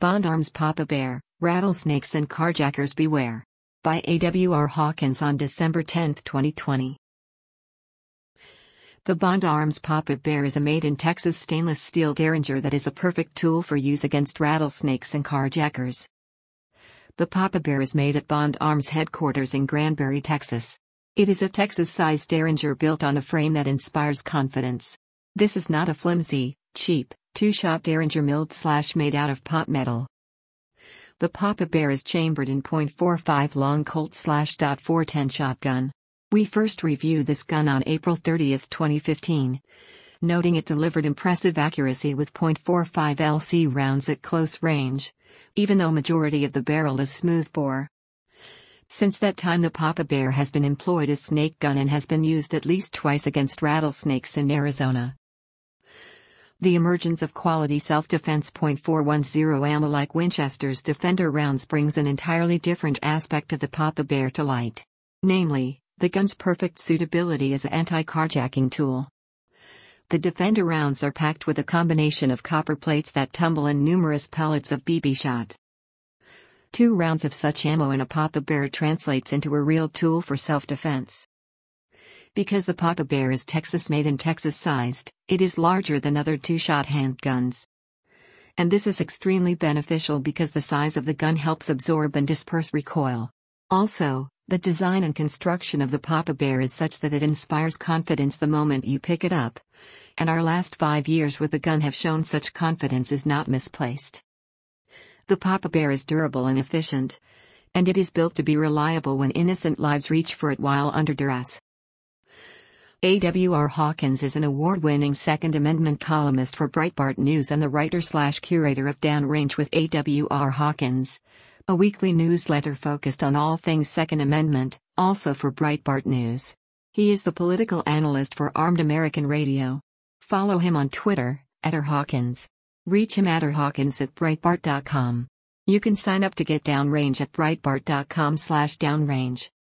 Bond Arms Papa Bear, Rattlesnakes and Carjackers Beware. By A.W.R. Hawkins on December 10, 2020. The Bond Arms Papa Bear is a made-in-Texas stainless steel derringer that is a perfect tool for use against rattlesnakes and carjackers. The Papa Bear is made at Bond Arms headquarters in Granbury, Texas. It is a Texas-sized derringer built on a frame that inspires confidence. This is not a flimsy, cheap, two-shot derringer milled/made out of pot metal. The Papa Bear is chambered in .45 long Colt/.410 shotgun. We first reviewed this gun on April 30, 2015, noting it delivered impressive accuracy with .45 LC rounds at close range, even though majority of the barrel is smoothbore. Since that time the Papa Bear has been employed as snake gun and has been used at least twice against rattlesnakes in Arizona. The emergence of quality self-defense .410 ammo like Winchester's Defender rounds brings an entirely different aspect of the Papa Bear to light. Namely, the gun's perfect suitability as an anti-carjacking tool. The Defender rounds are packed with a combination of copper plates that tumble and numerous pellets of BB shot. 2 rounds of such ammo in a Papa Bear translates into a real tool for self-defense. Because the Papa Bear is Texas-made and Texas-sized, it is larger than other two-shot handguns. And this is extremely beneficial because the size of the gun helps absorb and disperse recoil. Also, the design and construction of the Papa Bear is such that it inspires confidence the moment you pick it up. And our last 5 years with the gun have shown such confidence is not misplaced. The Papa Bear is durable and efficient. And it is built to be reliable when innocent lives reach for it while under duress. A.W.R. Hawkins is an award-winning Second Amendment columnist for Breitbart News and the writer/curator of Downrange with A.W.R. Hawkins, a weekly newsletter focused on all things Second Amendment, also for Breitbart News. He is the political analyst for Armed American Radio. Follow him on Twitter, @RHawkins. Reach him at rhawkins@breitbart.com. You can sign up to get Downrange at breitbart.com/downrange.